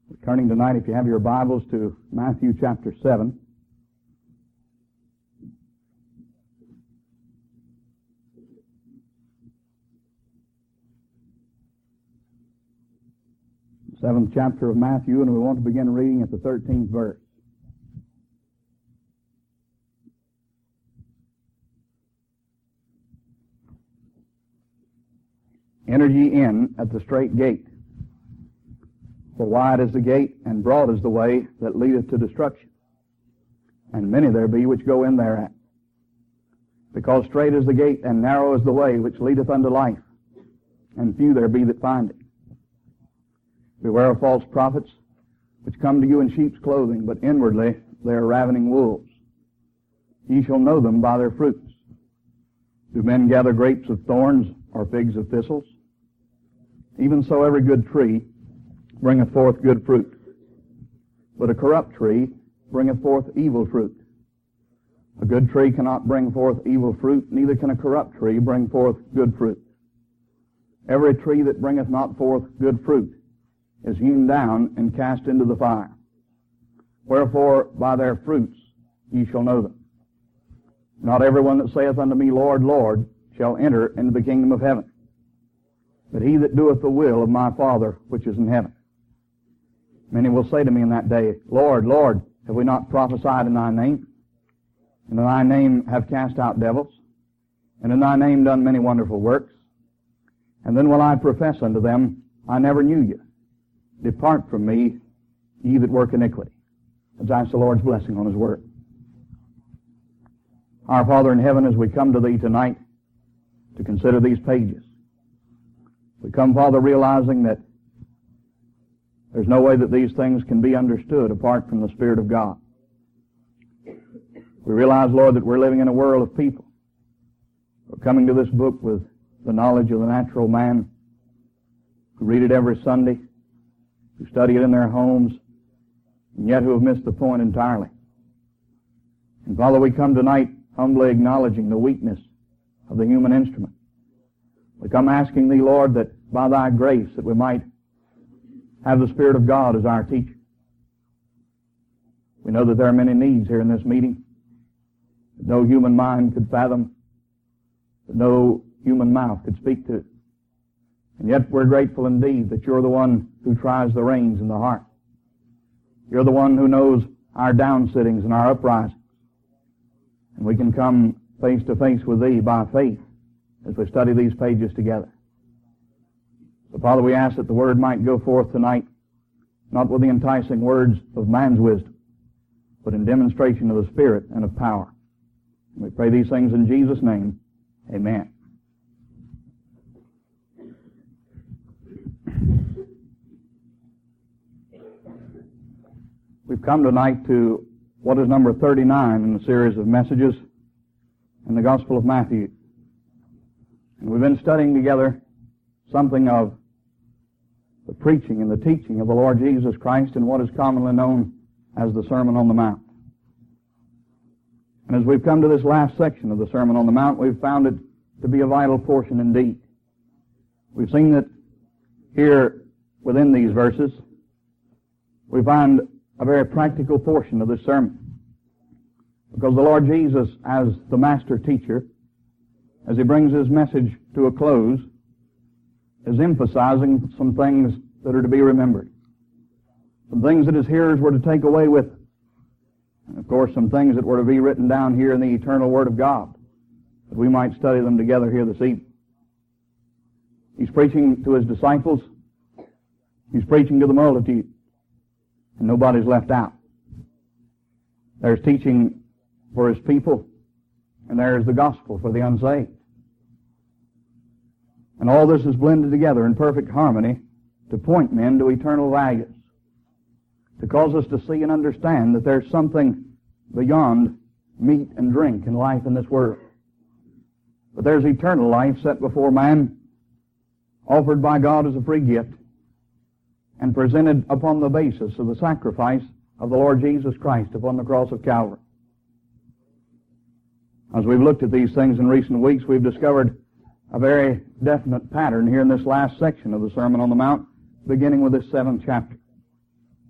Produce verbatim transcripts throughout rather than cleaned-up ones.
We're turning tonight, if you have your Bibles, to Matthew chapter seven. Seventh chapter of Matthew, and we want to begin reading at the thirteenth verse. Enter ye in at the strait gate. For wide is the gate, and broad is the way that leadeth to destruction, and many there be which go in thereat. Because strait is the gate, and narrow is the way which leadeth unto life, and few there be that find it. Beware of false prophets, which come to you in sheep's clothing, but inwardly they are ravening wolves. Ye shall know them by their fruits. Do men gather grapes of thorns, or figs of thistles? Even so every good tree bringeth forth good fruit, but a corrupt tree bringeth forth evil fruit. A good tree cannot bring forth evil fruit, neither can a corrupt tree bring forth good fruit. Every tree that bringeth not forth good fruit is hewn down and cast into the fire. Wherefore by their fruits ye shall know them. Not every one that saith unto me, Lord, Lord, shall enter into the kingdom of heaven, but he that doeth the will of my Father which is in heaven. Many will say to me in that day, Lord, Lord, have we not prophesied in thy name? And in thy name have cast out devils? And in thy name done many wonderful works? And then will I profess unto them, I never knew you. Depart from me, ye that work iniquity. Let's ask the Lord's blessing on His word. Our Father in heaven, as we come to Thee tonight to consider these pages, we come, Father, realizing that there's no way that these things can be understood apart from the Spirit of God. We realize, Lord, that we're living in a world of people who are coming to this book with the knowledge of the natural man, who read it every Sunday, who study it in their homes, and yet who have missed the point entirely. And Father, we come tonight humbly acknowledging the weakness of the human instrument. We come asking Thee, Lord, that by Thy grace that we might have the Spirit of God as our teacher. We know that there are many needs here in this meeting that no human mind could fathom, that no human mouth could speak to. And yet we're grateful indeed that You're the one who tries the reins in the heart. You're the one who knows our downsittings and our uprisings. And we can come face to face with Thee by faith as we study these pages together. So, Father, we ask that the Word might go forth tonight, not with the enticing words of man's wisdom, but in demonstration of the Spirit and of power. And we pray these things in Jesus' name. Amen. We've come tonight to what is number thirty-nine in the series of messages in the Gospel of Matthew. And we've been studying together something of the preaching and the teaching of the Lord Jesus Christ in what is commonly known as the Sermon on the Mount. And as we've come to this last section of the Sermon on the Mount, we've found it to be a vital portion indeed. We've seen that here within these verses, we find a very practical portion of this sermon. Because the Lord Jesus, as the master teacher, as He brings His message to a close, is emphasizing some things that are to be remembered. Some things that His hearers were to take away with them. And of course, some things that were to be written down here in the eternal Word of God, that we might study them together here this evening. He's preaching to His disciples. He's preaching to the multitude. And nobody's left out. There's teaching for His people, and there's the gospel for the unsaved. And all this is blended together in perfect harmony to point men to eternal values, to cause us to see and understand that there's something beyond meat and drink and life in this world. But there's eternal life set before man, offered by God as a free gift, and presented upon the basis of the sacrifice of the Lord Jesus Christ upon the cross of Calvary. As we've looked at these things in recent weeks, we've discovered a very definite pattern here in this last section of the Sermon on the Mount, beginning with this seventh chapter.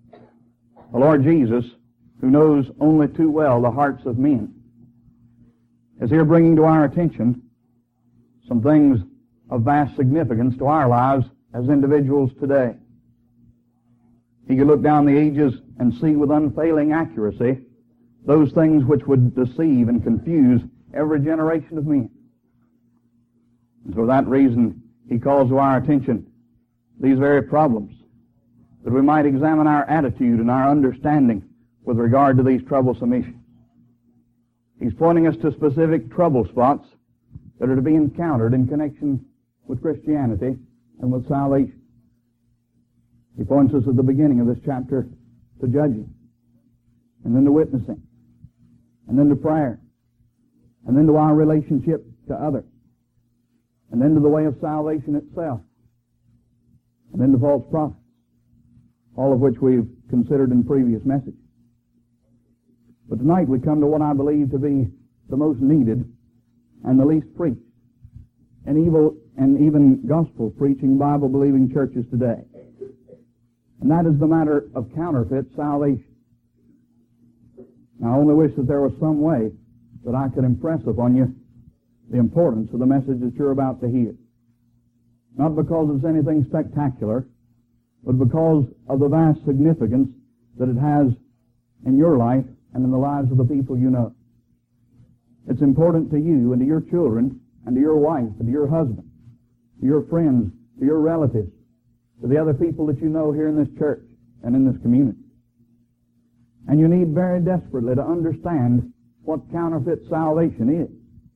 The Lord Jesus, who knows only too well the hearts of men, is here bringing to our attention some things of vast significance to our lives as individuals today. He could look down the ages and see with unfailing accuracy those things which would deceive and confuse every generation of men. And for that reason, he calls to our attention these very problems, that we might examine our attitude and our understanding with regard to these troublesome issues. He's pointing us to specific trouble spots that are to be encountered in connection with Christianity and with salvation. He points us at the beginning of this chapter to judging, and then to witnessing, and then to prayer, and then to our relationship to others, and then to the way of salvation itself, and then to false prophets, all of which we've considered in previous messages. But tonight we come to what I believe to be the most needed and the least preached in evil and even gospel preaching Bible believing churches today. And that is the matter of counterfeit salvation. Now, I only wish that there was some way that I could impress upon you the importance of the message that you're about to hear. Not because it's anything spectacular, but because of the vast significance that it has in your life and in the lives of the people you know. It's important to you and to your children and to your wife and to your husband, to your friends, to your relatives, to the other people that you know here in this church and in this community. And you need very desperately to understand what counterfeit salvation is.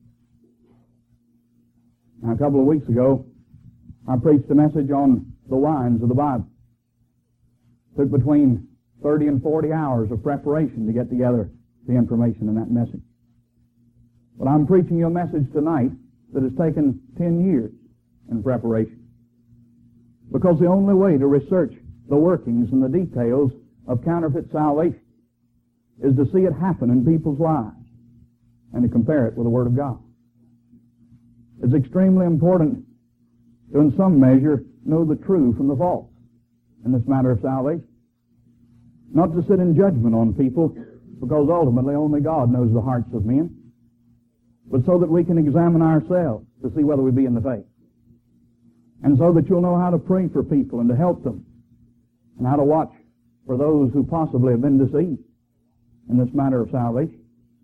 Now, a couple of weeks ago, I preached a message on the wines of the Bible. It took between thirty and forty hours of preparation to get together the information in that message. But I'm preaching you a message tonight that has taken ten years in preparation. Because the only way to research the workings and the details of counterfeit salvation is to see it happen in people's lives and to compare it with the Word of God. It's extremely important to, in some measure, know the true from the false in this matter of salvation. Not to sit in judgment on people, because ultimately only God knows the hearts of men, but so that we can examine ourselves to see whether we be in the faith. And so that you'll know how to pray for people and to help them, and how to watch for those who possibly have been deceived in this matter of salvation.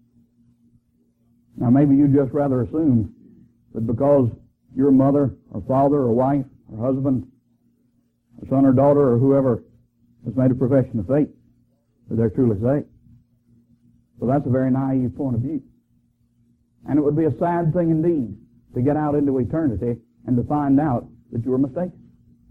Now, maybe you just rather assume that because your mother or father or wife or husband or son or daughter or whoever has made a profession of faith, that they're truly saved. Well, that's a very naive point of view. And it would be a sad thing indeed to get out into eternity and to find out that you were mistaken.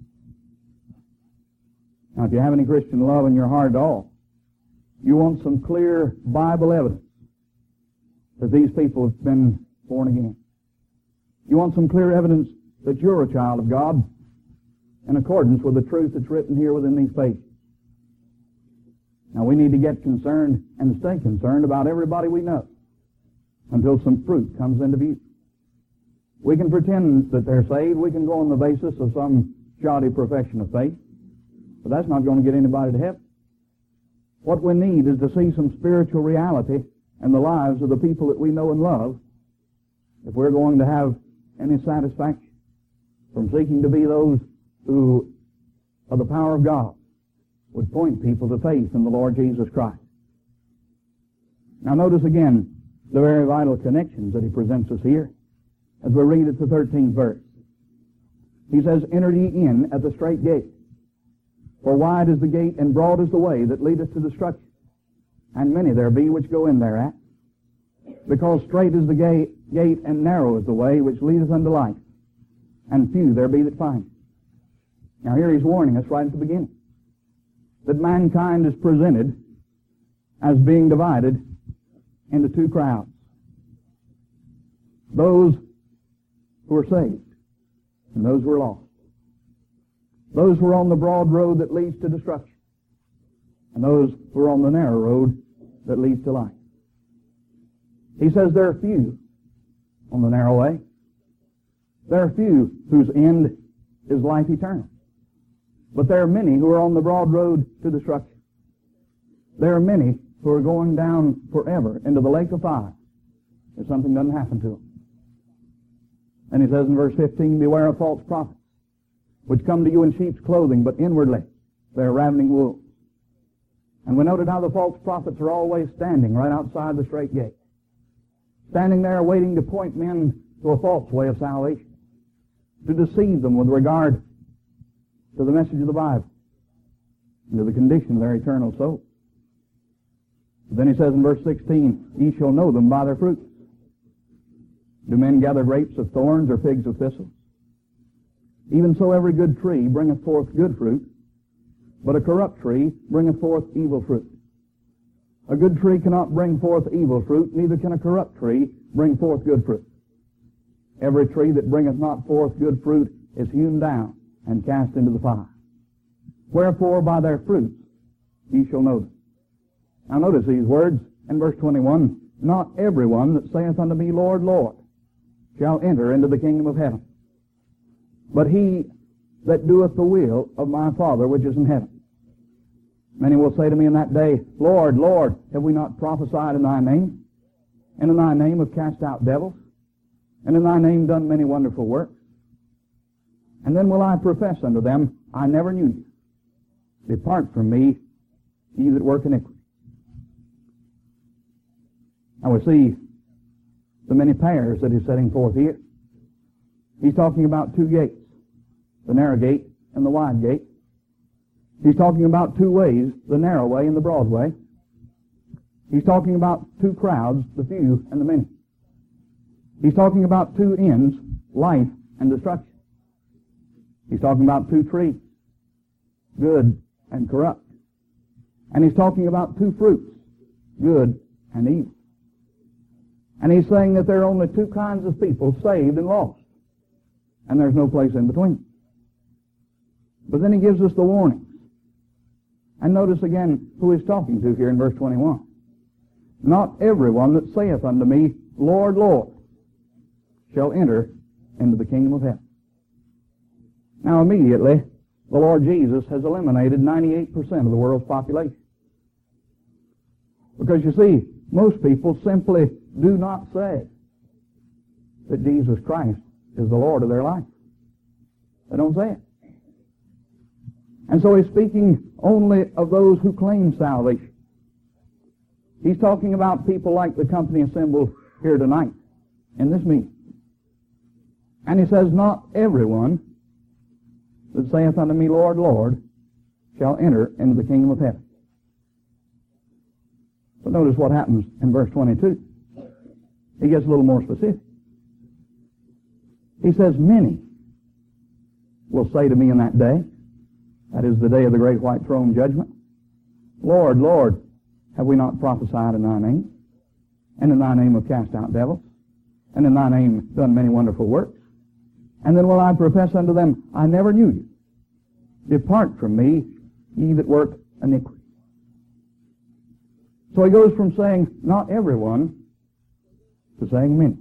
Now, if you have any Christian love in your heart at all, you want some clear Bible evidence that these people have been born again. You want some clear evidence that you're a child of God in accordance with the truth that's written here within these pages. Now, we need to get concerned and stay concerned about everybody we know until some fruit comes into view. We can pretend that they're saved. We can go on the basis of some shoddy profession of faith, but that's not going to get anybody to heaven. What we need is to see some spiritual reality in the lives of the people that we know and love if we're going to have any satisfaction from seeking to be those who, by the power of God, would point people to faith in the Lord Jesus Christ. Now notice again the very vital connections that he presents us here as we read at the thirteenth verse. He says, "Enter ye in at the strait gate, for wide is the gate and broad is the way that leadeth to destruction, and many there be which go in thereat. Because strait is the gate, gate and narrow is the way which leadeth unto life, and few there be that find it." Now here he's warning us right at the beginning that mankind is presented as being divided into two crowds. Those who are saved and those who are lost. Those who are on the broad road that leads to destruction, and those who are on the narrow road that leads to life. He says there are few on the narrow way. There are few whose end is life eternal. But there are many who are on the broad road to destruction. there are many who are going down forever into the lake of fire if something doesn't happen to them. And he says in verse fifteen, beware of false prophets, which come to you in sheep's clothing, but inwardly they are ravening wolves. And we noted how the false prophets are always standing right outside the strait gate, standing there waiting to point men to a false way of salvation, to deceive them with regard to the message of the Bible and to the condition of their eternal soul. Then he says in verse sixteen, ye shall know them by their fruits. Do men gather grapes of thorns or figs of thistles? Even so every good tree bringeth forth good fruit, but a corrupt tree bringeth forth evil fruit. A good tree cannot bring forth evil fruit, neither can a corrupt tree bring forth good fruit. Every tree that bringeth not forth good fruit is hewn down and cast into the fire. Wherefore by their fruits ye shall know them. Now notice these words in verse twenty-one, not everyone that saith unto me, Lord, Lord, shall enter into the kingdom of heaven, but he that doeth the will of my Father which is in heaven. Many will say to me in that day, Lord, Lord, have we not prophesied in thy name? And in thy name have cast out devils? And in thy name done many wonderful works? And then will I profess unto them, I never knew you. Depart from me, ye that work iniquity. Now we see the many pairs that he's setting forth here. He's talking about two gates, the narrow gate and the wide gate. He's talking about two ways, the narrow way and the broad way. He's talking about two crowds, the few and the many. He's talking about two ends, life and destruction. He's talking about two trees, good and corrupt. And he's talking about two fruits, good and evil. And he's saying that there are only two kinds of people, saved and lost. And there's no place in between. But then he gives us the warnings. And notice again who he's talking to here in verse twenty-one. Not everyone that saith unto me, Lord, Lord, shall enter into the kingdom of heaven. Now immediately, the Lord Jesus has eliminated ninety-eight percent of the world's population. Because you see, most people simply do not say that Jesus Christ is the Lord of their life. They don't say it. And so he's speaking only of those who claim salvation. He's talking about people like the company assembled here tonight in this meeting. And he says, not everyone that saith unto me, Lord, Lord, shall enter into the kingdom of heaven. But notice what happens in verse twenty-two. He gets a little more specific. He says, many will say to me in that day, that is the day of the great white throne judgment, Lord, Lord, have we not prophesied in thy name? And in thy name have cast out devils? And in thy name done many wonderful works? And then will I profess unto them, I never knew you. Depart from me, ye that work iniquity. So he goes from saying, not everyone, to saying many.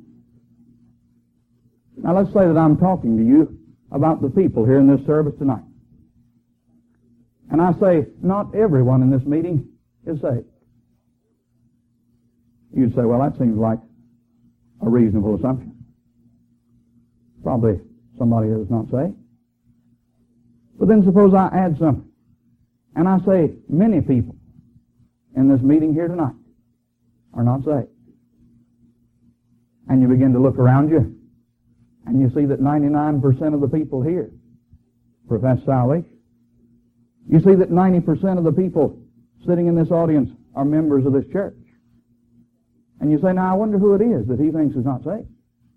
Now let's say that I'm talking to you about the people here in this service tonight. And I say, not everyone in this meeting is saved. You'd say, well, that seems like a reasonable assumption. Probably somebody is not saved. But then suppose I add something. And I say, many people in this meeting here tonight are not saved. And you begin to look around you, and you see that ninety-nine percent of the people here profess salvation. You see that ninety percent of the people sitting in this audience are members of this church. And you say, now I wonder who it is that he thinks is not saved.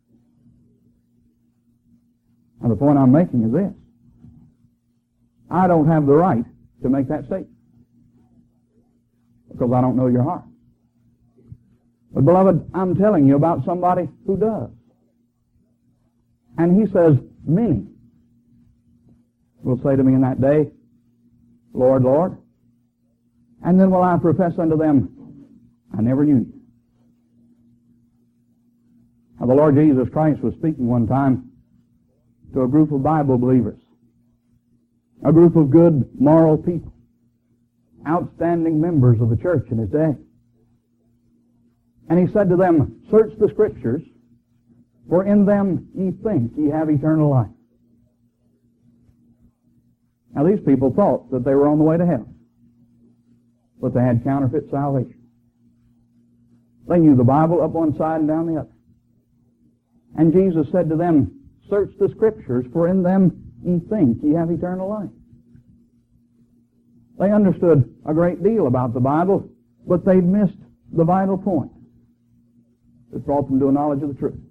Now the point I'm making is this. I don't have the right to make that statement, because I don't know your heart. But beloved, I'm telling you about somebody who does. And he says, many will say to me in that day, Lord, Lord. And then will I profess unto them, I never knew you. Now the Lord Jesus Christ was speaking one time to a group of Bible believers, a group of good, moral people. outstanding members of the church in his day. And he said to them, search the Scriptures, for in them ye think ye have eternal life. Now these people thought that they were on the way to heaven, but they had counterfeit salvation. They knew the Bible up one side and down the other. And Jesus said to them, search the Scriptures, for in them ye think ye have eternal life. They understood a great deal about the Bible, but they'd missed the vital point that brought them to a knowledge of the truth.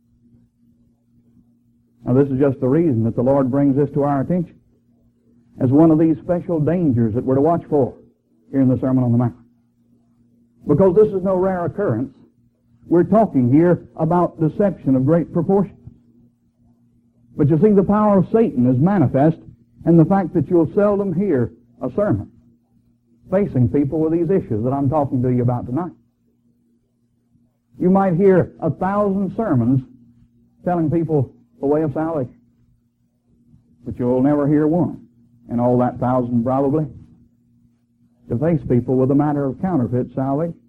Now this is just the reason that the Lord brings this to our attention as one of these special dangers that we're to watch for here in the Sermon on the Mount. Because this is no rare occurrence. We're talking here about deception of great proportions. But you see, the power of Satan is manifest in the fact that you'll seldom hear a sermon facing people with these issues that I'm talking to you about tonight. You might hear a thousand sermons telling people the way of salvation, but you'll never hear one in all that thousand probably to face people with a matter of counterfeit salvation.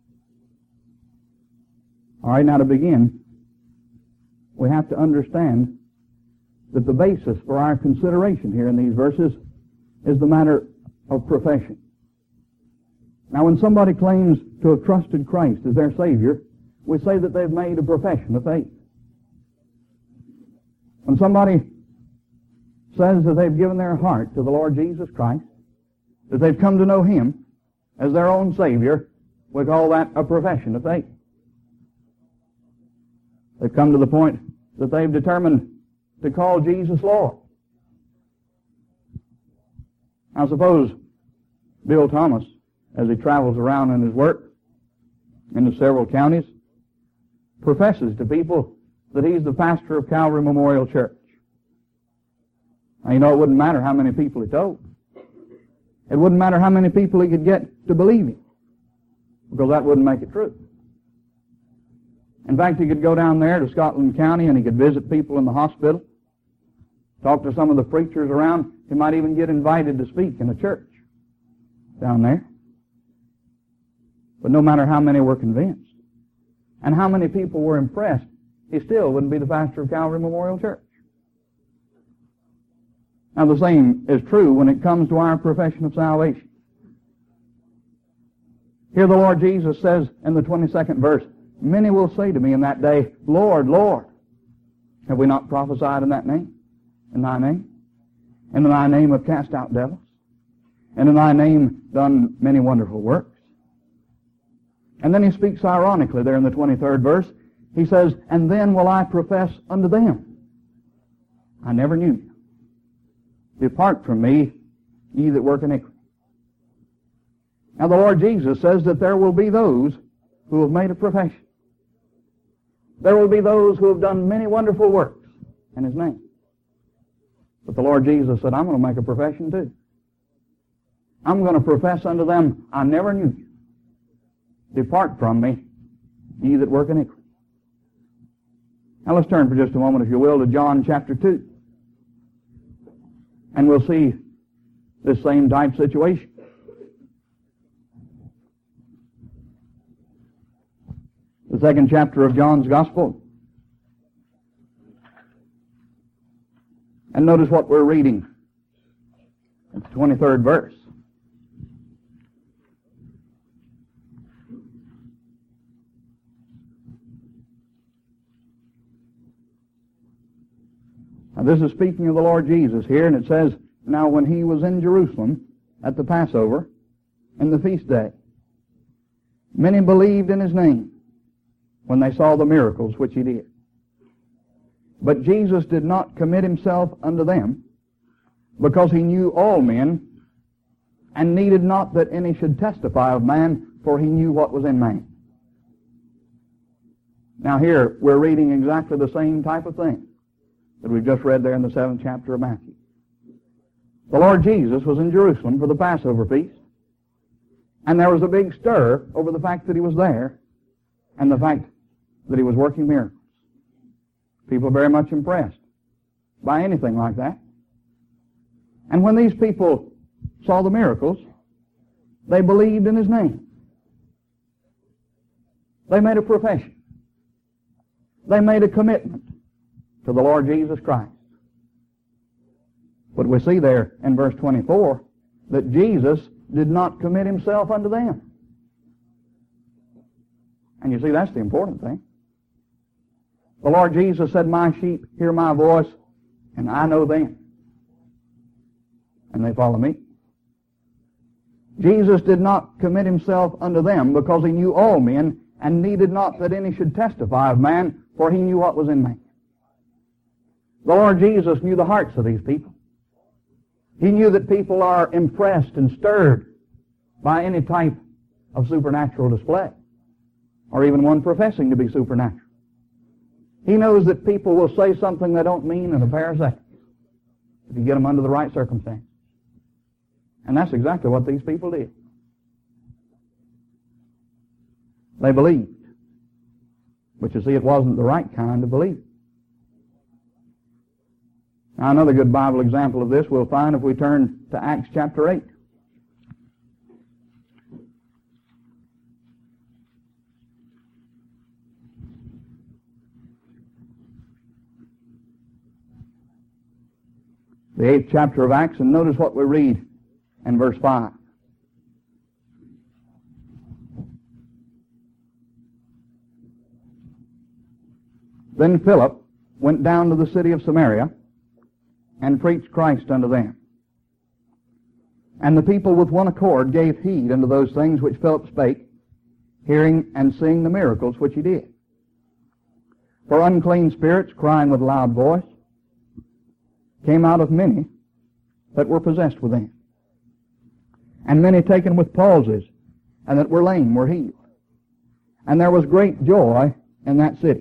All right, now to begin, we have to understand that the basis for our consideration here in these verses is the matter of profession. Now, when somebody claims to have trusted Christ as their Savior, we say that they've made a profession of faith. When somebody says that they've given their heart to the Lord Jesus Christ, that they've come to know Him as their own Savior, we call that a profession of faith. They've come to the point that they've determined to call Jesus Lord. Now suppose Bill Thomas, as he travels around in his work in the several counties, professes to people that he's the pastor of Calvary Memorial Church. Now, you know, it wouldn't matter how many people he told. It wouldn't matter how many people he could get to believe him, because that wouldn't make it true. In fact, he could go down there to Scotland County and he could visit people in the hospital, talk to some of the preachers around. He might even get invited to speak in a church down there. But no matter how many were convinced and how many people were impressed, he still wouldn't be the pastor of Calvary Memorial Church. Now the same is true when it comes to our profession of salvation. Here the Lord Jesus says in the twenty-second verse, many will say to me in that day, Lord, Lord, have we not prophesied in that name, in thy name? And in thy name have cast out devils? And in thy name done many wonderful works? And then he speaks ironically there in the twenty-third verse. He says, and then will I profess unto them, I never knew you. Depart from me, ye that work iniquity. Now the Lord Jesus says that there will be those who have made a profession. There will be those who have done many wonderful works in His name. But the Lord Jesus said, I'm going to make a profession too. I'm going to profess unto them, I never knew you. Depart from me, ye that work iniquity. Now let's turn for just a moment, if you will, to John chapter two. And we'll see this same type situation. The second chapter of John's Gospel. And notice what we're reading at the twenty-third verse. Now this is speaking of the Lord Jesus here, and it says, now when He was in Jerusalem at the Passover, in the feast day, many believed in His name when they saw the miracles which He did. But Jesus did not commit Himself unto them, because He knew all men, and needed not that any should testify of man, for He knew what was in man. Now here, we're reading exactly the same type of thing that we've just read there in the seventh chapter of Matthew. The Lord Jesus was in Jerusalem for the Passover feast, and there was a big stir over the fact that He was there and the fact that He was working miracles. People very much impressed by anything like that. And when these people saw the miracles, They believed in His name. They made a profession. They made a commitment to the Lord Jesus Christ. But we see there in verse twenty-four that Jesus did not commit Himself unto them. And you see, that's the important thing. The Lord Jesus said, "My sheep hear my voice, and I know them, and they follow me." Jesus did not commit Himself unto them because He knew all men, and needed not that any should testify of man, for He knew what was in man. The Lord Jesus knew the hearts of these people. He knew that people are impressed and stirred by any type of supernatural display, or even one professing to be supernatural. He knows that people will say something they don't mean in a pair of seconds if you get them under the right circumstances. And that's exactly what these people did. They believed. But you see, it wasn't the right kind of belief. Now, another good Bible example of this we'll find if we turn to Acts chapter eight. The eighth chapter of Acts, and notice what we read in verse five. Then Philip went down to the city of Samaria and preached Christ unto them. And the people with one accord gave heed unto those things which Philip spake, hearing and seeing the miracles which he did. For unclean spirits, crying with loud voice, came out of many that were possessed within. And many taken with palsies, and that were lame were healed. And there was great joy in that city.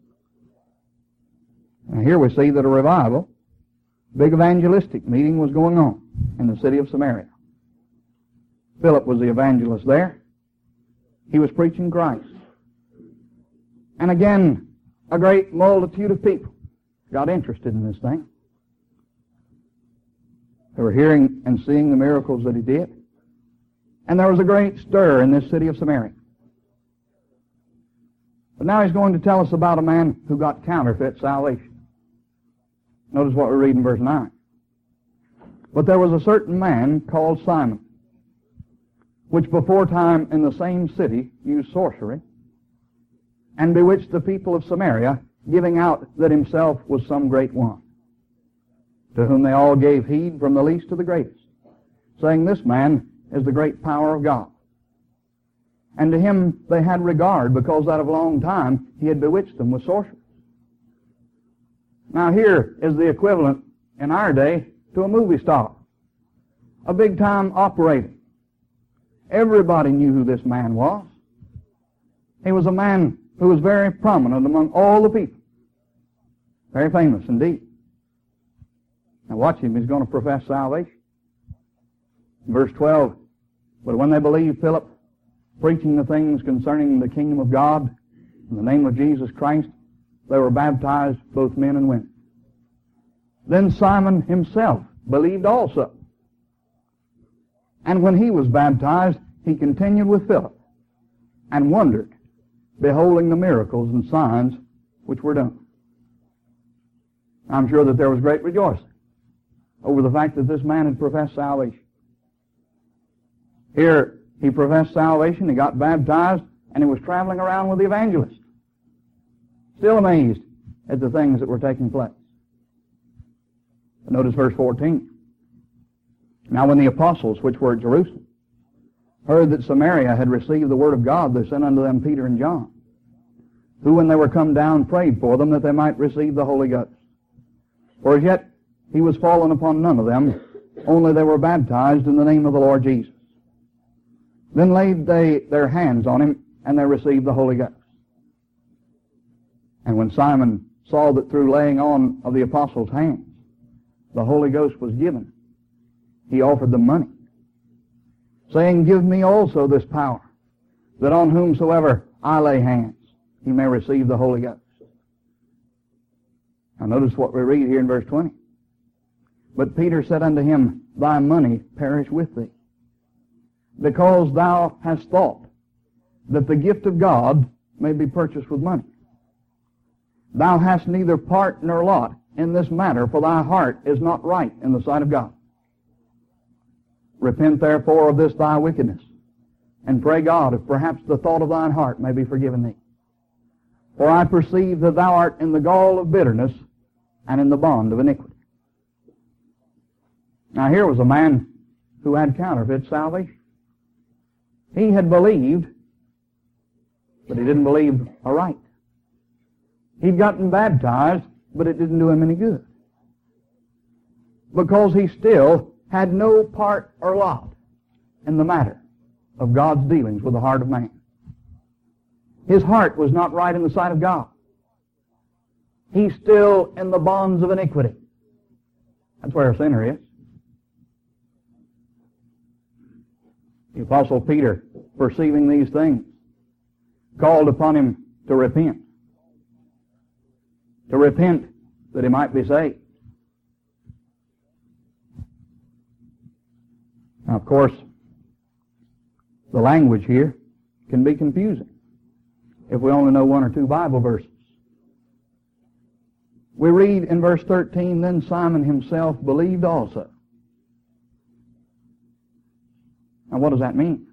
Now here we see that a revival, big evangelistic meeting was going on in the city of Samaria. Philip was the evangelist there. He was preaching Christ. And again, a great multitude of people got interested in this thing. They were hearing and seeing the miracles that he did. And there was a great stir in this city of Samaria. But now he's going to tell us about a man who got counterfeit salvation. Notice what we read in verse nine. But there was a certain man called Simon, which before time in the same city used sorcery, and bewitched the people of Samaria, giving out that himself was some great one, to whom they all gave heed from the least to the greatest, saying, This man is the great power of God. And to him they had regard, because that of long time he had bewitched them with sorcery. Now here is the equivalent in our day to a movie star, a big-time operator. Everybody knew who this man was. He was a man who was very prominent among all the people. Very famous indeed. Now watch him, he's going to profess salvation. Verse twelve, but when they believed Philip, preaching the things concerning the kingdom of God in the name of Jesus Christ, they were baptized, both men and women. Then Simon himself believed also. And when he was baptized, he continued with Philip, and wondered, beholding the miracles and signs which were done. I'm sure that there was great rejoicing over the fact that this man had professed salvation. Here, he professed salvation, he got baptized, and he was traveling around with the evangelist, still amazed at the things that were taking place. Notice verse fourteen. Now when the apostles which were at Jerusalem heard that Samaria had received the word of God, they sent unto them Peter and John, who when they were come down prayed for them that they might receive the Holy Ghost. For as yet he was fallen upon none of them, only they were baptized in the name of the Lord Jesus. Then laid they their hands on him, and they received the Holy Ghost. And when Simon saw that through laying on of the apostles' hands the Holy Ghost was given, he offered them money, saying, Give me also this power, that on whomsoever I lay hands, he may receive the Holy Ghost. Now notice what we read here in verse twenty. But Peter said unto him, Thy money perish with thee. because thou hast thought that the gift of God may be purchased with money. Thou hast neither part nor lot in this matter, for thy heart is not right in the sight of God. Repent therefore of this thy wickedness, and pray God if perhaps the thought of thine heart may be forgiven thee. For I perceive that thou art in the gall of bitterness and in the bond of iniquity. Now here was a man who had counterfeit salvation. He had believed, but he didn't believe aright. He'd gotten baptized, but it didn't do him any good, because he still had no part or lot in the matter of God's dealings with the heart of man. His heart was not right in the sight of God. He's still in the bonds of iniquity. That's where a sinner is. The Apostle Peter, perceiving these things, called upon him to repent. To repent that he might be saved. Now, of course, the language here can be confusing if we only know one or two Bible verses. We read in verse thirteen, then Simon himself believed also. Now, what does that mean?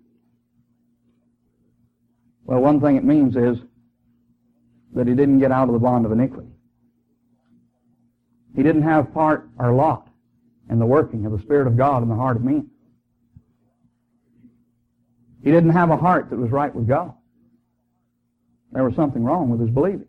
Well, one thing it means is that he didn't get out of the bond of iniquity. He didn't have part or lot in the working of the Spirit of God in the heart of men. He didn't have a heart that was right with God. There was something wrong with his believing.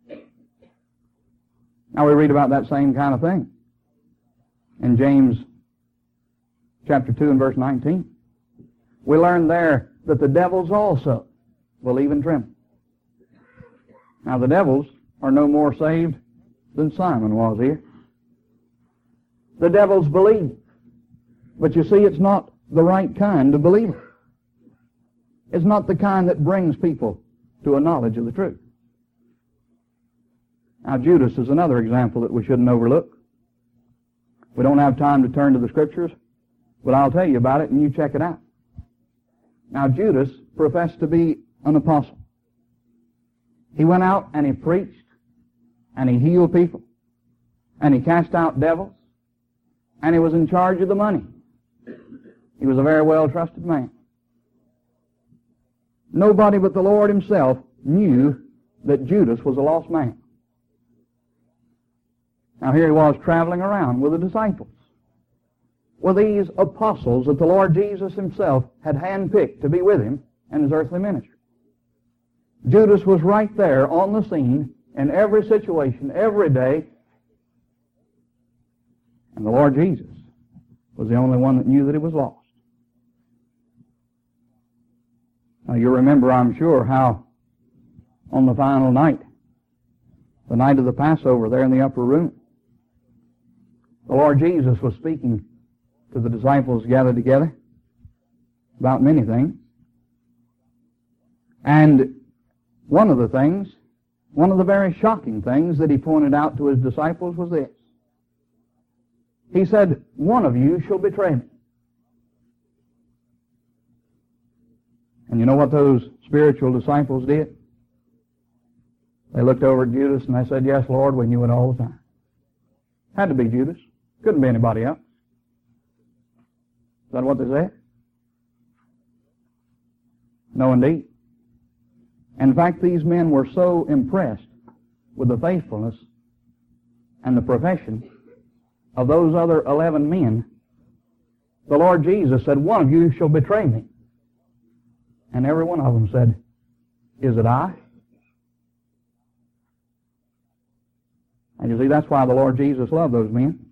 Now we read about that same kind of thing in James chapter two and verse nineteen. We learn there that the devils also believe and tremble. Now the devils are no more saved than Simon was here. The devils believe. But you see, it's not the right kind of believer. It's not the kind that brings people to a knowledge of the truth. Now Judas is another example that we shouldn't overlook. We don't have time to turn to the Scriptures, but I'll tell you about it and you check it out. Now Judas professed to be an apostle. He went out and he preached, and he healed people, and he cast out devils, and he was in charge of the money. He was a very well-trusted man. Nobody but the Lord himself knew that Judas was a lost man. Now here he was traveling around with the disciples, with these apostles that the Lord Jesus himself had handpicked to be with him in his earthly ministry. Judas was right there on the scene in every situation, every day, and the Lord Jesus was the only one that knew that he was lost. Now you remember, I'm sure, how on the final night, the night of the Passover there in the upper room, the Lord Jesus was speaking to the disciples gathered together about many things. And one of the things, one of the very shocking things that he pointed out to his disciples was this. He said, one of you shall betray me. And you know what those spiritual disciples did? They looked over at Judas and they said, yes, Lord, we knew it all the time. Had to be Judas. Couldn't be anybody else. Is that what they said? No, indeed. In fact, these men were so impressed with the faithfulness and the profession of those other eleven men, the Lord Jesus said, one of you shall betray me. And every one of them said, is it I? And you see, that's why the Lord Jesus loved those men.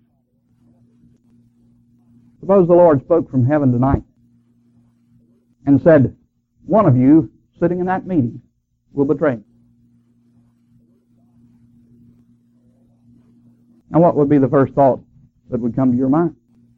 Suppose the Lord spoke from heaven tonight and said, one of you sitting in that meeting will betray me. Now what would be the first thought that would come to your mind?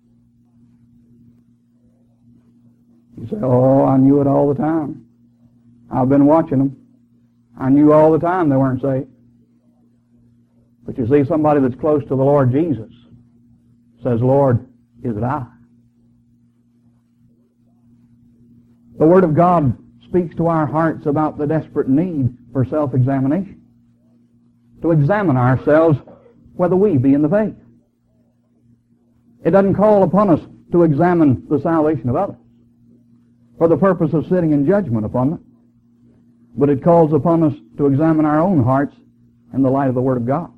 You say, oh, I knew it all the time. I've been watching them. I knew all the time they weren't saved. But you see, somebody that's close to the Lord Jesus says, Lord, is it I? The Word of God speaks to our hearts about the desperate need for self-examination, to examine ourselves whether we be in the faith. It doesn't call upon us to examine the salvation of others for the purpose of sitting in judgment upon them, but it calls upon us to examine our own hearts in the light of the Word of God.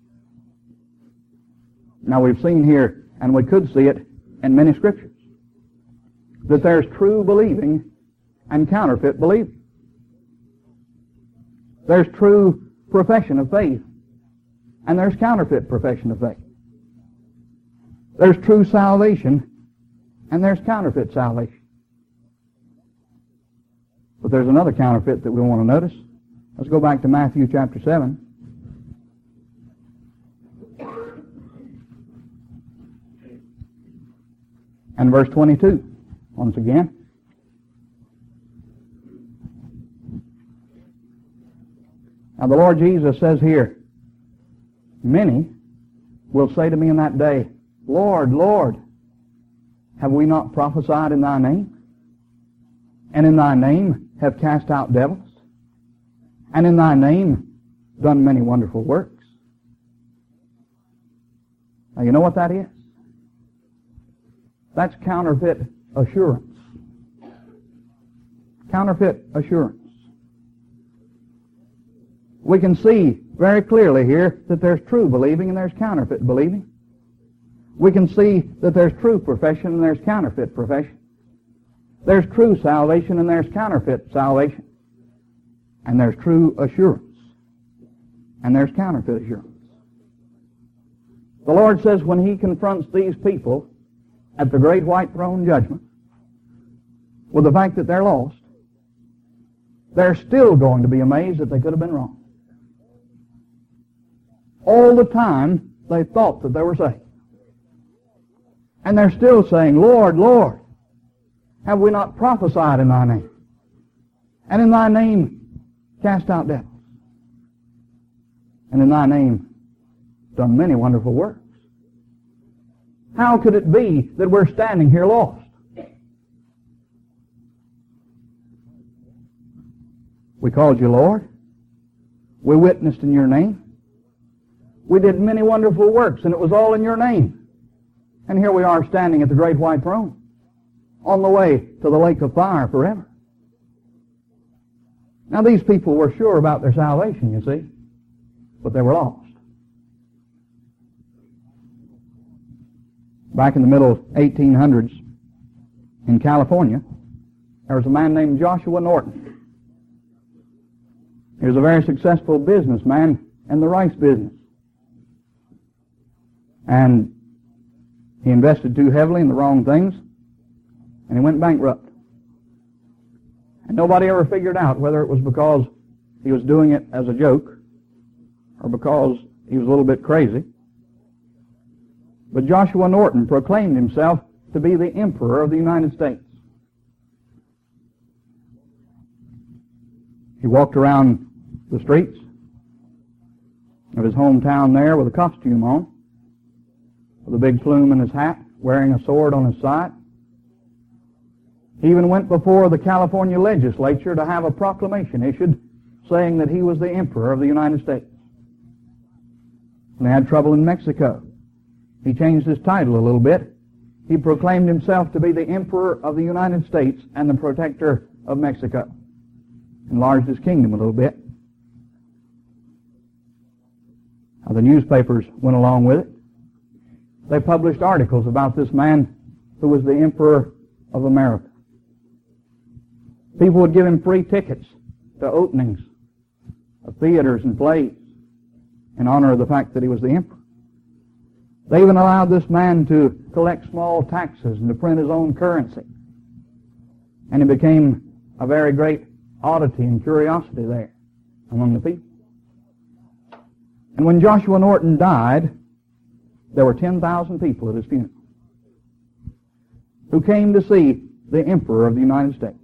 Now we've seen here, and we could see it in many scriptures, that there's true believing and counterfeit believing. There's true profession of faith, and there's counterfeit profession of faith. There's true salvation, and there's counterfeit salvation. But there's another counterfeit that we want to notice. Let's go back to Matthew chapter seven. And verse twenty-two, once again. Now the Lord Jesus says here, many will say to me in that day, Lord, Lord, have we not prophesied in thy name? And in thy name have cast out devils? And in thy name done many wonderful works? Now you know what that is? That's counterfeit assurance. Counterfeit assurance. We can see very clearly here that there's true believing and there's counterfeit believing. We can see that there's true profession and there's counterfeit profession. There's true salvation and there's counterfeit salvation. And there's true assurance and there's counterfeit assurance. The Lord says when He confronts these people at the great white throne judgment with the fact that they're lost, they're still going to be amazed that they could have been wrong. All the time they thought that they were saved. And they're still saying, Lord, Lord, have we not prophesied in thy name? And in thy name cast out devils? And in thy name done many wonderful works? How could it be that we're standing here lost? We called you Lord. We witnessed in your name. We did many wonderful works, and it was all in your name. And here we are standing at the great white throne, on the way to the lake of fire forever. Now these people were sure about their salvation, you see, but they were lost. Back in the middle eighteen hundreds in California, there was a man named Joshua Norton. He was a very successful businessman in the rice business. And he invested too heavily in the wrong things, and he went bankrupt. And nobody ever figured out whether it was because he was doing it as a joke or because he was a little bit crazy. But Joshua Norton proclaimed himself to be the Emperor of the United States. He walked around the streets of his hometown there with a costume on, with a big plume in his hat, wearing a sword on his side. He even went before the California legislature to have a proclamation issued saying that he was the Emperor of the United States. When they had trouble in Mexico, he changed his title a little bit. He proclaimed himself to be the Emperor of the United States and the Protector of Mexico. Enlarged his kingdom a little bit. Now, the newspapers went along with it. They published articles about this man who was the Emperor of America. People would give him free tickets to openings of theaters and plays in honor of the fact that he was the emperor. They even allowed this man to collect small taxes and to print his own currency. And he became a very great oddity and curiosity there among the people. And when Joshua Norton died, there were ten thousand people at his funeral who came to see the Emperor of the United States.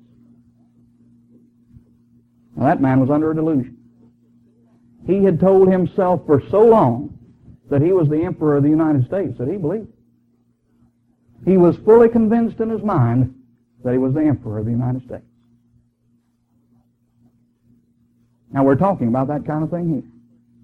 Now that man was under a delusion. He had told himself for so long that he was the Emperor of the United States that he believed. He was fully convinced in his mind that he was the Emperor of the United States. Now we're talking about that kind of thing here.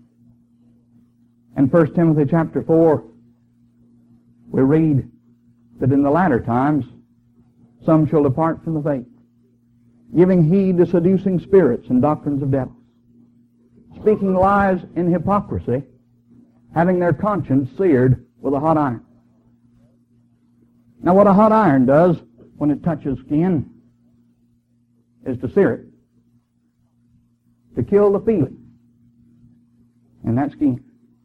In First Timothy chapter four, we read that in the latter times some shall depart from the faith, giving heed to seducing spirits and doctrines of devils, speaking lies in hypocrisy, having their conscience seared with a hot iron. Now what a hot iron does when it touches skin is to sear it, to kill the feeling in that skin.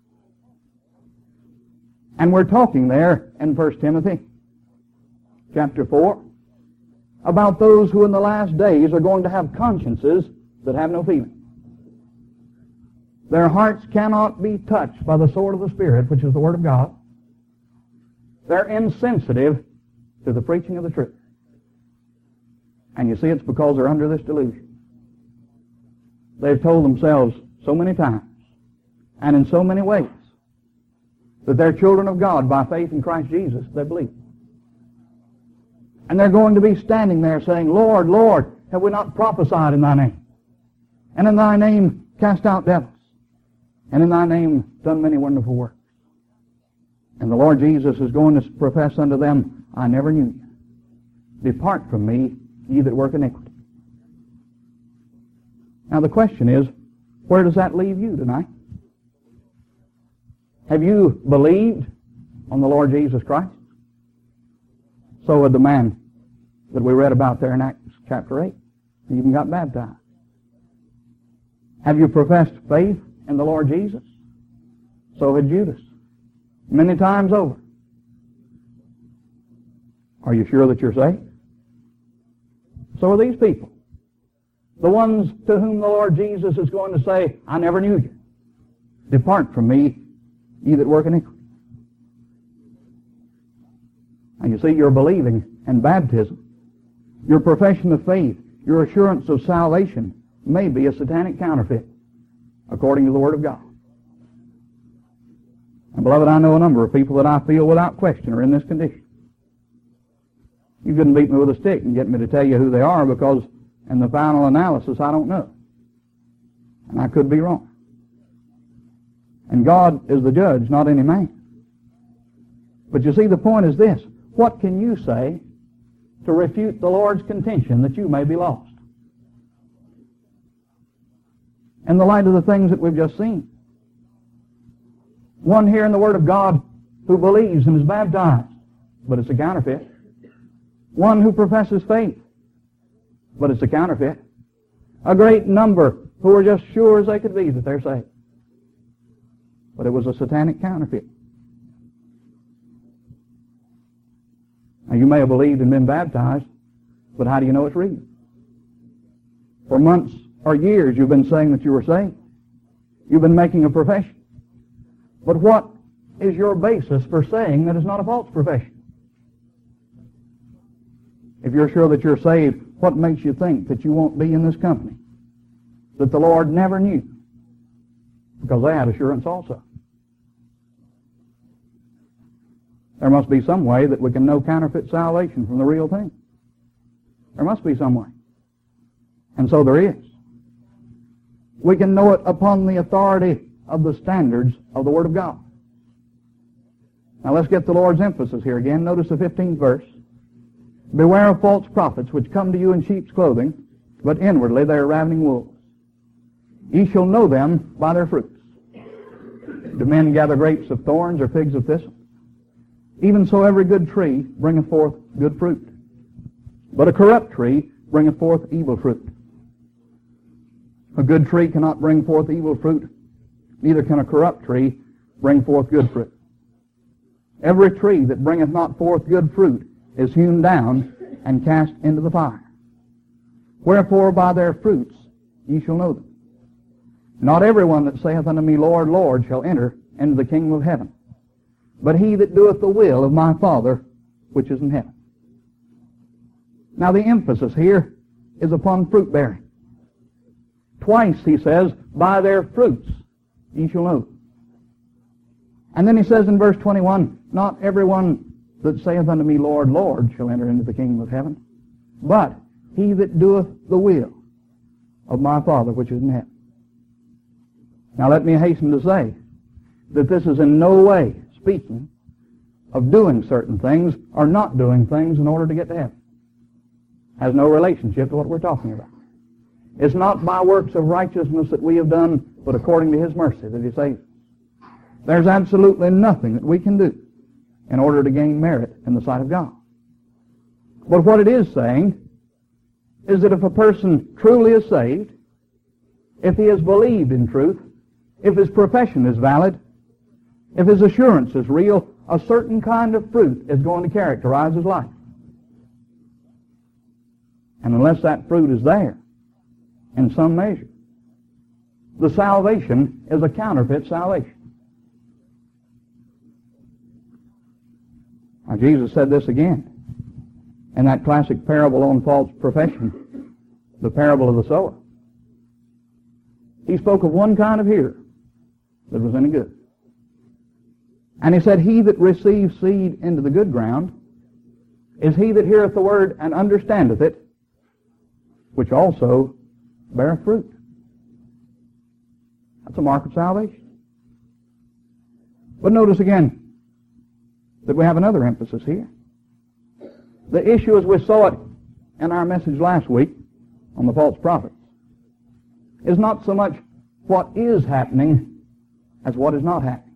And we're talking there in First Timothy chapter four about those who in the last days are going to have consciences that have no feeling. Their hearts cannot be touched by the sword of the Spirit, which is the Word of God. They're insensitive to the preaching of the truth. And you see, it's because they're under this delusion. They've told themselves so many times and in so many ways that they're children of God by faith in Christ Jesus. They believe. And they're going to be standing there saying, Lord, Lord, have we not prophesied in thy name? And in thy name cast out devils? And in thy name done many wonderful works? And the Lord Jesus is going to profess unto them, I never knew you. Depart from me, ye that work iniquity. Now the question is, where does that leave you tonight? Have you believed on the Lord Jesus Christ? So would the man that we read about there in Acts chapter eight. He even got baptized. Have you professed faith in the Lord Jesus? So had Judas. Many times over. Are you sure that you're saved? So are these people. The ones to whom the Lord Jesus is going to say, I never knew you. Depart from me, ye that work iniquity. And you see, your believing in baptism, your profession of faith, your assurance of salvation may be a satanic counterfeit, according to the Word of God. And beloved, I know a number of people that I feel without question are in this condition. You couldn't beat me with a stick and get me to tell you who they are, because in the final analysis I don't know. And I could be wrong. And God is the judge, not any man. But you see, the point is this. What can you say to refute the Lord's contention that you may be lost? In the light of the things that we've just seen. One here in the Word of God who believes and is baptized, but it's a counterfeit. One who professes faith, but it's a counterfeit. A great number who are just sure as they could be that they're saved. But it was a satanic counterfeit. Now you may have believed and been baptized, but how do you know it's real? For months or years you've been saying that you were saved. You've been making a profession. But what is your basis for saying that it's not a false profession? If you're sure that you're saved, what makes you think that you won't be in this company that the Lord never knew? Because they had assurance also. There must be some way that we can know counterfeit salvation from the real thing. There must be some way. And so there is. We can know it upon the authority of the standards of the Word of God. Now let's get the Lord's emphasis here again. Notice the fifteenth verse. Beware of false prophets which come to you in sheep's clothing, but inwardly they are ravening wolves. Ye shall know them by their fruits. Do men gather grapes of thorns or figs of thistles? Even so every good tree bringeth forth good fruit, but a corrupt tree bringeth forth evil fruit. A good tree cannot bring forth evil fruit, neither can a corrupt tree bring forth good fruit. Every tree that bringeth not forth good fruit is hewn down and cast into the fire. Wherefore by their fruits ye shall know them. Not every one that saith unto me, Lord, Lord, shall enter into the kingdom of heaven, but he that doeth the will of my Father which is in heaven. Now the emphasis here is upon fruit bearing. Twice he says, by their fruits ye shall know them. And then he says in verse twenty-one, not everyone that saith unto me, Lord, Lord, shall enter into the kingdom of heaven, but he that doeth the will of my Father which is in heaven. Now let me hasten to say that this is in no way speaking of doing certain things or not doing things in order to get to heaven. Has no relationship to what we're talking about. It's not by works of righteousness that we have done, but according to his mercy that he saves. There's absolutely nothing that we can do in order to gain merit in the sight of God. But what it is saying is that if a person truly is saved, if he has believed in truth, if his profession is valid, if his assurance is real, a certain kind of fruit is going to characterize his life. And unless that fruit is there, in some measure, the salvation is a counterfeit salvation. Now, Jesus said this again in that classic parable on false profession, the parable of the sower. He spoke of one kind of hearer that was any good. And he said, he that receives seed into the good ground is he that heareth the word and understandeth it, which also beareth fruit. That's a mark of salvation. But notice again that we have another emphasis here. The issue, as we saw it in our message last week on the false prophets, is not so much what is happening as what is not happening.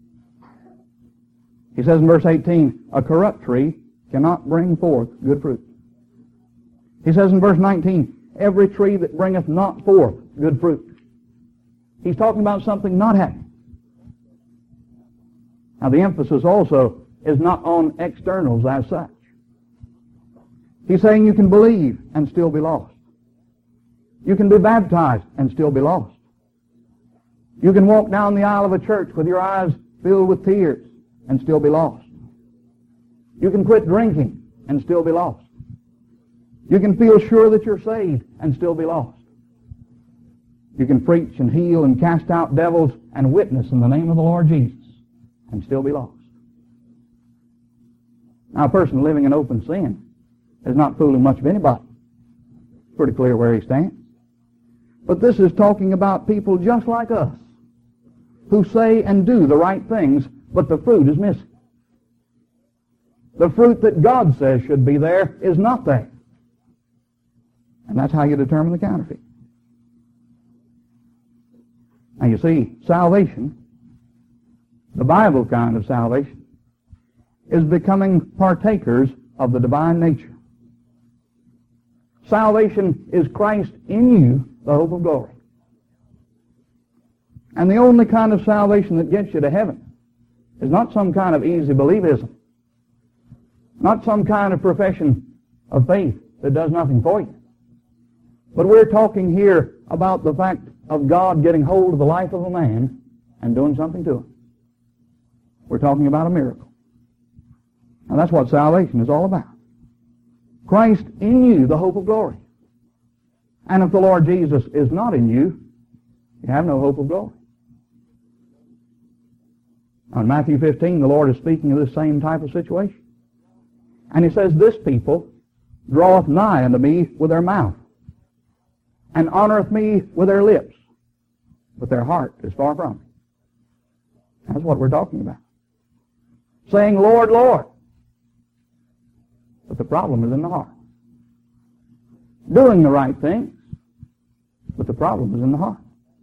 He says in verse eighteen, a corrupt tree cannot bring forth good fruit. He says in verse nineteen, every tree that bringeth not forth good fruit. He's talking about something not happening. Now the emphasis also is not on externals as such. He's saying you can believe and still be lost. You can be baptized and still be lost. You can walk down the aisle of a church with your eyes filled with tears and still be lost. You can quit drinking and still be lost. You can feel sure that you're saved and still be lost. You can preach and heal and cast out devils and witness in the name of the Lord Jesus and still be lost. Now, a person living in open sin is not fooling much of anybody. It's pretty clear where he stands. But this is talking about people just like us who say and do the right things, but the fruit is missing. The fruit that God says should be there is not there. And that's how you determine the counterfeit. Now you see, salvation, the Bible kind of salvation, is becoming partakers of the divine nature. Salvation is Christ in you, the hope of glory. And the only kind of salvation that gets you to heaven is not some kind of easy believism, not some kind of profession of faith that does nothing for you. But we're talking here about the fact of God getting hold of the life of a man and doing something to him. We're talking about a miracle. Now that's what salvation is all about. Christ in you, the hope of glory. And if the Lord Jesus is not in you, you have no hope of glory. Now in Matthew fifteen, the Lord is speaking of this same type of situation. And he says, this people draweth nigh unto me with their mouth, and honoreth me with their lips, but their heart is far from me. That's what we're talking about. Saying, Lord, Lord. But the problem is in the heart. Doing the right things, but the problem is in the heart.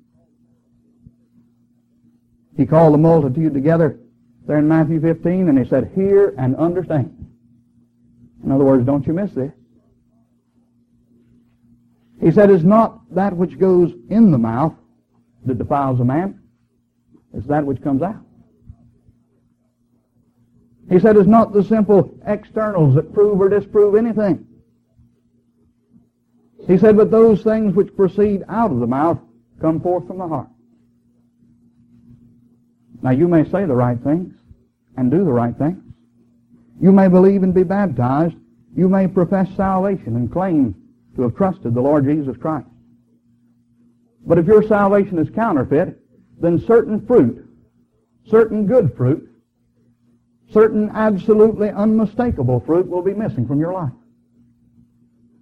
He called the multitude together there in Matthew fifteen, and he said, hear and understand. In other words, don't you miss this. He said, it's not that which goes in the mouth that defiles a man. It's that which comes out. He said, it's not the simple externals that prove or disprove anything. He said, but those things which proceed out of the mouth come forth from the heart. Now, you may say the right things and do the right things. You may believe and be baptized. You may profess salvation and claim to have trusted the Lord Jesus Christ. But if your salvation is counterfeit, then certain fruit, certain good fruit, certain absolutely unmistakable fruit will be missing from your life.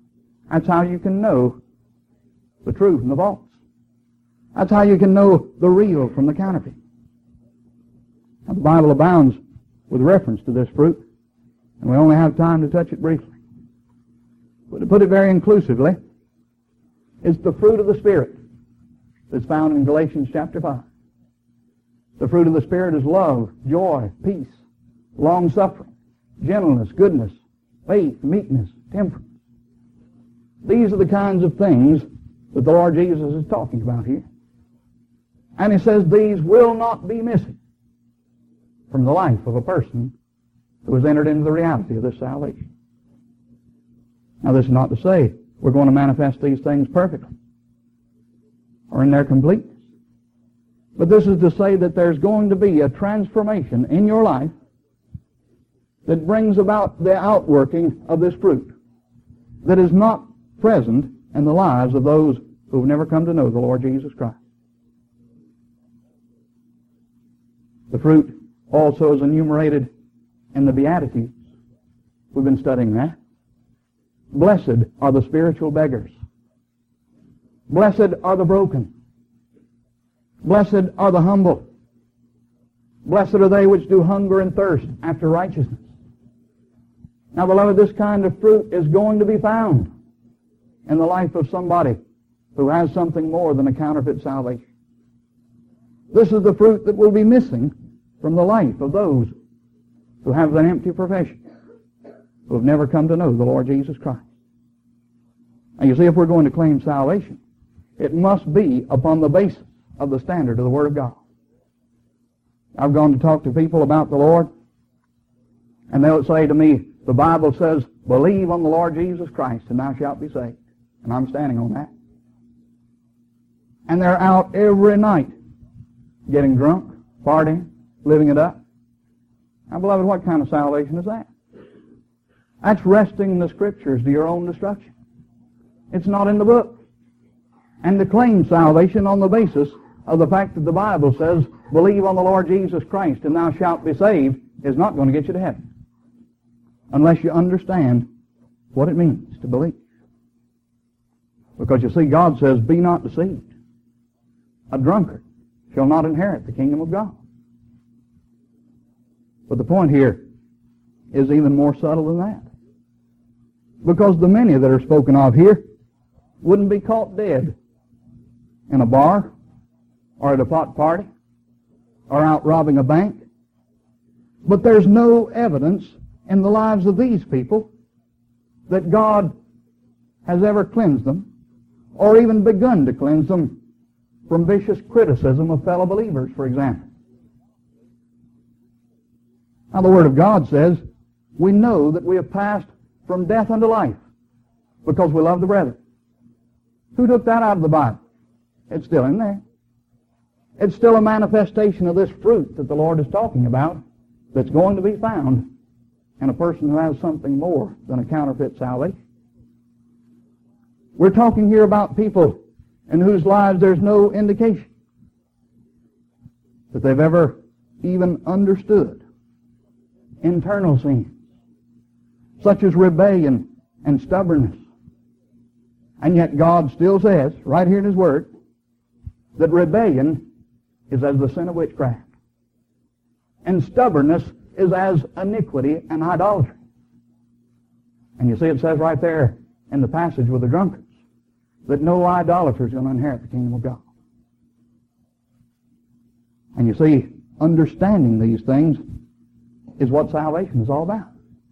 That's how you can know the true from the false. That's how you can know the real from the counterfeit. Now, the Bible abounds with reference to this fruit, and we only have time to touch it briefly. But to put it very inclusively, it's the fruit of the Spirit that's found in Galatians chapter five. The fruit of the Spirit is love, joy, peace, long-suffering, gentleness, goodness, faith, meekness, temperance. These are the kinds of things that the Lord Jesus is talking about here. And he says these will not be missing from the life of a person who has entered into the reality of this salvation. Now, this is not to say we're going to manifest these things perfectly or in their completeness. But this is to say that there's going to be a transformation in your life that brings about the outworking of this fruit that is not present in the lives of those who have never come to know the Lord Jesus Christ. The fruit also is enumerated in the Beatitudes. We've been studying that. Blessed are the spiritual beggars. Blessed are the broken. Blessed are the humble. Blessed are they which do hunger and thirst after righteousness. Now, beloved, this kind of fruit is going to be found in the life of somebody who has something more than a counterfeit salvation. This is the fruit that will be missing from the life of those who have an empty profession, who have never come to know the Lord Jesus Christ. Now, you see, if we're going to claim salvation, it must be upon the basis of the standard of the Word of God. I've gone to talk to people about the Lord, and they'll say to me, the Bible says, believe on the Lord Jesus Christ, and thou shalt be saved. And I'm standing on that. And they're out every night getting drunk, partying, living it up. Now, beloved, what kind of salvation is that? That's resting in the Scriptures to your own destruction. It's not in the book. And to claim salvation on the basis of the fact that the Bible says, believe on the Lord Jesus Christ and thou shalt be saved, is not going to get you to heaven unless you understand what it means to believe. Because you see, God says, be not deceived. A drunkard shall not inherit the kingdom of God. But the point here is even more subtle than that. Because the many that are spoken of here wouldn't be caught dead in a bar or at a pot party or out robbing a bank. But there's no evidence in the lives of these people that God has ever cleansed them or even begun to cleanse them from vicious criticism of fellow believers, for example. Now, the Word of God says, we know that we have passed from death unto life because we love the brethren. Who took that out of the Bible? It's still in there. It's still a manifestation of this fruit that the Lord is talking about that's going to be found in a person who has something more than a counterfeit salvation. We're talking here about people in whose lives there's no indication that they've ever even understood internal sins, such as rebellion and stubbornness. And yet God still says, right here in His Word, that rebellion is as the sin of witchcraft. And stubbornness is as iniquity and idolatry. And you see it says right there in the passage with the drunkards that no idolater is going to inherit the kingdom of God. And you see, understanding these things is what salvation is all about.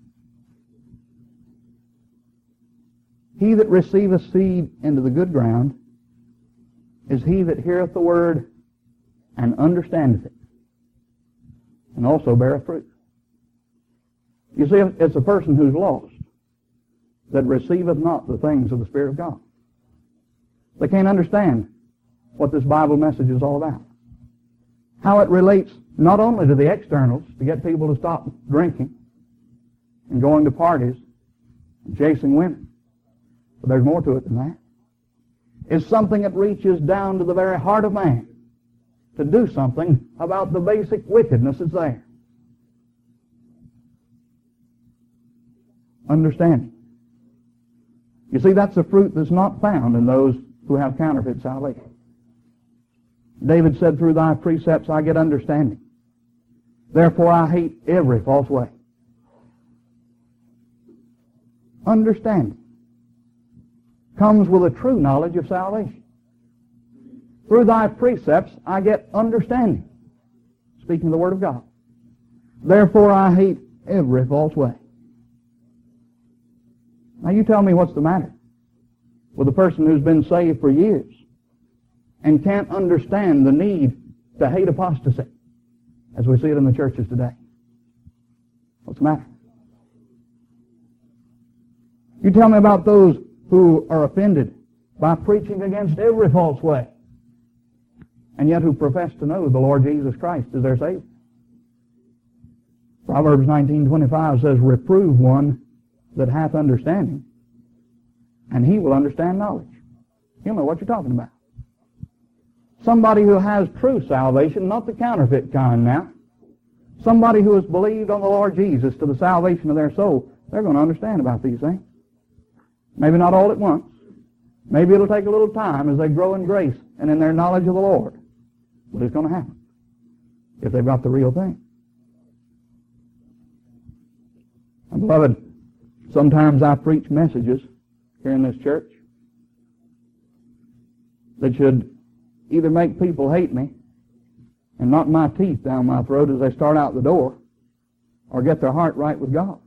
He that receiveth seed into the good ground is he that heareth the word and understandeth it, and also beareth fruit. You see, it's a person who's lost that receiveth not the things of the Spirit of God. They can't understand what this Bible message is all about. How it relates not only to the externals, to get people to stop drinking and going to parties and chasing women, but there's more to it than that. It's something that reaches down to the very heart of man to do something about the basic wickedness that's there. Understanding. You see, that's a fruit that's not found in those who have counterfeit salvation. David said, through thy precepts I get understanding. Therefore I hate every false way. Understanding comes with a true knowledge of salvation. Through thy precepts I get understanding. Speaking of the Word of God. Therefore I hate every false way. Now you tell me what's the matter with a person who's been saved for years and can't understand the need to hate apostasy as we see it in the churches today. What's the matter? You tell me about those who are offended by preaching against every false way and yet who profess to know the Lord Jesus Christ as their Savior. Proverbs nineteen twenty-five says, reprove one that hath understanding, and he will understand knowledge. He'll know what you're talking about. Somebody who has true salvation, not the counterfeit kind now. Somebody who has believed on the Lord Jesus to the salvation of their soul, they're going to understand about these things. Maybe not all at once. Maybe it'll take a little time as they grow in grace and in their knowledge of the Lord. But it's going to happen if they've got the real thing. And beloved, sometimes I preach messages here in this church that should either make people hate me and knock my teeth down my throat as they start out the door, or get their heart right with God.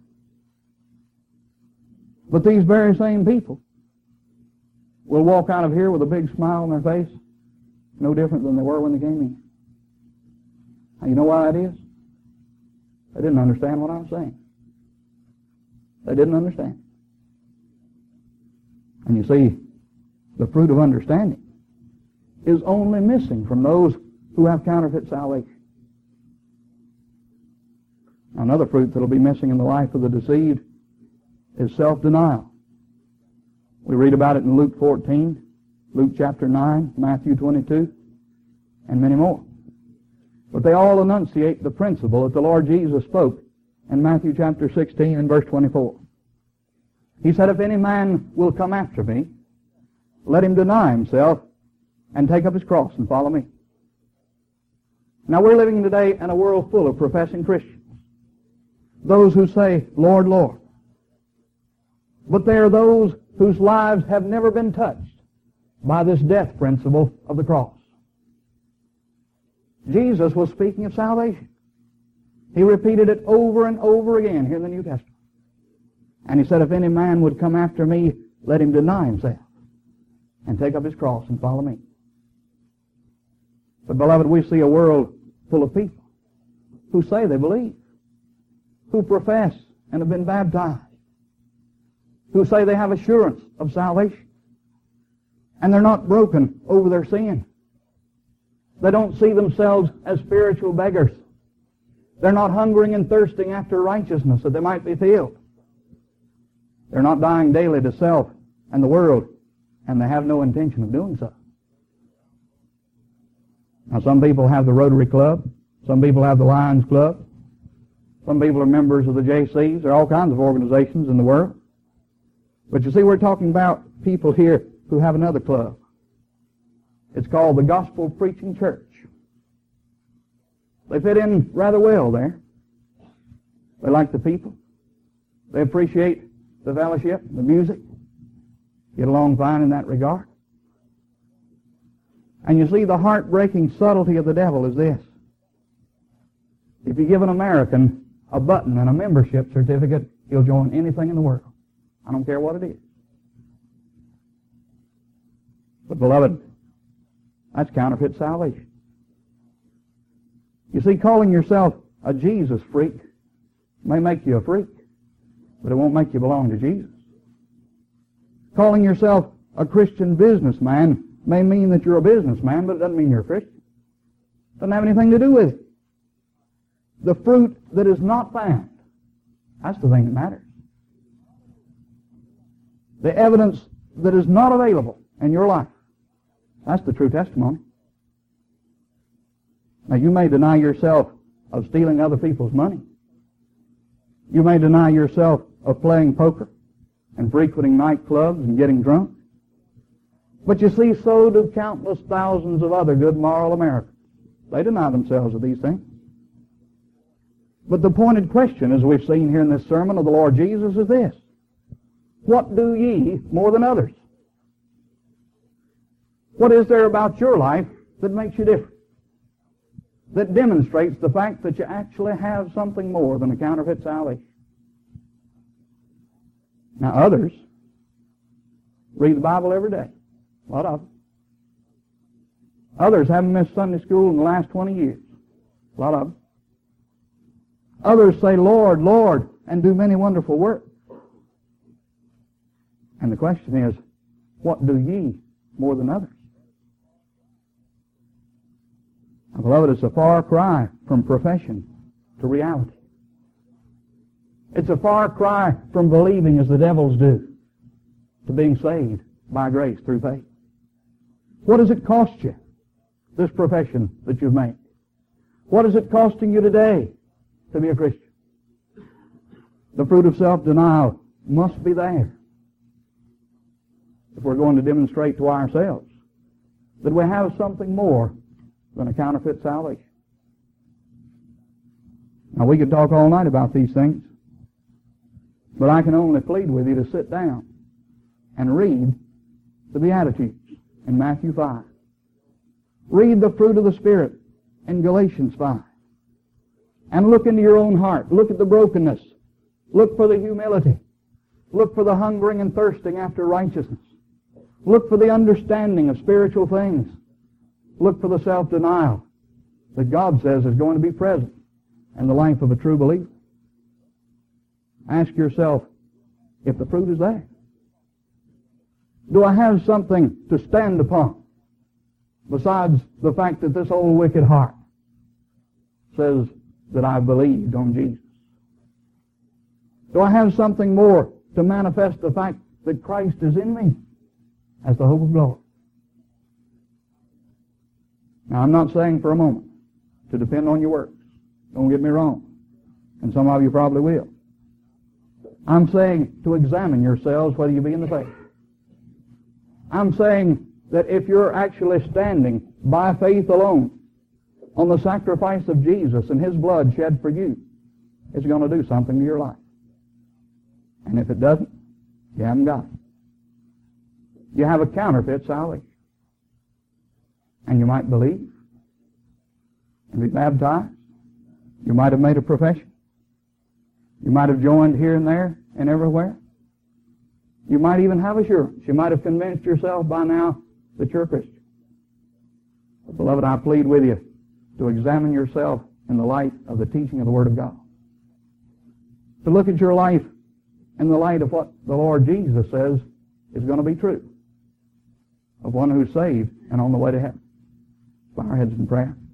But these very same people will walk out of here with a big smile on their face, no different than they were when they came in. Now, you know why that is? They didn't understand what I was saying. They didn't understand. And you see, the fruit of understanding is only missing from those who have counterfeit salvation. Another fruit that will be missing in the life of the deceived is self-denial. We read about it in Luke fourteen, Luke chapter nine, Matthew twenty-two, and many more. But they all enunciate the principle that the Lord Jesus spoke in Matthew chapter sixteen and verse twenty-four. He said, if any man will come after me, let him deny himself and take up his cross and follow me. Now we're living today in a world full of professing Christians. Those who say, Lord, Lord. But they are those whose lives have never been touched by this death principle of the cross. Jesus was speaking of salvation. He repeated it over and over again here in the New Testament. And he said, if any man would come after me, let him deny himself and take up his cross and follow me. But beloved, we see a world full of people who say they believe, who profess and have been baptized, who say they have assurance of salvation, and they're not broken over their sin. They don't see themselves as spiritual beggars. They're not hungering and thirsting after righteousness that they might be filled. They're not dying daily to self and the world, and they have no intention of doing so. Now, some people have the Rotary Club. Some people have the Lions Club. Some people are members of the J Cs. There are all kinds of organizations in the world. But you see, we're talking about people here who have another club. It's called the Gospel Preaching Church. They fit in rather well there. They like the people. They appreciate the fellowship, the music. Get along fine in that regard. And you see, the heartbreaking subtlety of the devil is this. If you give an American a button and a membership certificate, he'll join anything in the world. I don't care what it is. But beloved, that's counterfeit salvation. You see, calling yourself a Jesus freak may make you a freak, but it won't make you belong to Jesus. Calling yourself a Christian businessman may mean that you're a businessman, but it doesn't mean you're a Christian. It doesn't have anything to do with it. The fruit that is not found, that's the thing that matters. The evidence that is not available in your life, that's the true testimony. Now, you may deny yourself of stealing other people's money. You may deny yourself of playing poker. and frequenting nightclubs and getting drunk. But you see, so do countless thousands of other good moral Americans. They deny themselves of these things. But the pointed question, as we've seen here in this sermon of the Lord Jesus, is this: what do ye more than others? What is there about your life that makes you different? That demonstrates the fact that you actually have something more than a counterfeit salvation? Now, others read the Bible every day. A lot of them. Others haven't missed Sunday school in the last twenty years. A lot of them. Others say, Lord, Lord, and do many wonderful works. And the question is, what do ye more than others? Now, beloved, it's a far cry from profession to reality. It's a far cry from believing as the devils do to being saved by grace through faith. What does it cost you, this profession that you've made? What is it costing you today to be a Christian? The fruit of self-denial must be there if we're going to demonstrate to ourselves that we have something more than a counterfeit salvation. Now, we could talk all night about these things, but I can only plead with you to sit down and read the Beatitudes in Matthew five. Read the fruit of the Spirit in Galatians five. And look into your own heart. Look at the brokenness. Look for the humility. Look for the hungering and thirsting after righteousness. Look for the understanding of spiritual things. Look for the self-denial that God says is going to be present in the life of a true believer. Ask yourself if the fruit is there. Do I have something to stand upon besides the fact that this old wicked heart says that I've believed on Jesus? Do I have something more to manifest the fact that Christ is in me as the hope of glory? Now, I'm not saying for a moment to depend on your works. Don't get me wrong. And some of you probably will. I'm saying to examine yourselves whether you be in the faith. I'm saying that if you're actually standing by faith alone on the sacrifice of Jesus and His blood shed for you, it's going to do something to your life. And if it doesn't, you haven't got it. You have a counterfeit salvation. And you might believe and be baptized. You might have made a profession. You might have joined here and there and everywhere. You might even have assurance. You might have convinced yourself by now that you're a Christian. But beloved, I plead with you to examine yourself in the light of the teaching of the Word of God. To look at your life in the light of what the Lord Jesus says is going to be true of one who's saved and on the way to heaven. Bow our heads in prayer.